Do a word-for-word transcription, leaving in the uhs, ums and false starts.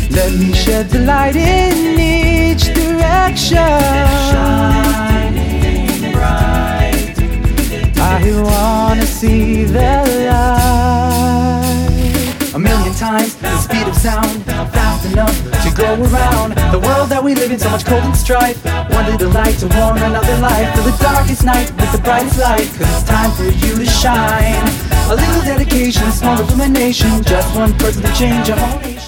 Let me shed the light in each direction. Shining bright, I wanna see the light. A million times the speed of sound, fast enough to go around the world that we live in, so much cold and strife. One little light to warm another life, through the darkest night with the brightest light. Cause it's time for you to shine. A little dedication, small illumination, just one person to change a whole nation.